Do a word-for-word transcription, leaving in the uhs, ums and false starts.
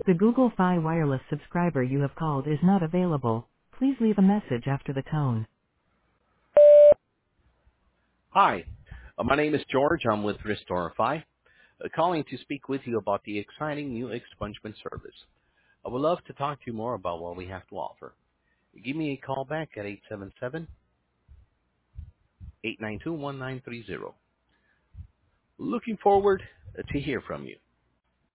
The Google Fi Wireless subscriber you have called is not available. Please leave a message after the tone. Hi, uh, my name is George. I'm with Restorify, uh, calling to speak with you about the exciting new expungement service. I would love to talk to you more about what we have to offer. Give me a call back at eight seven seven, eight nine two, one nine three zero. Looking forward uh, to hear from you.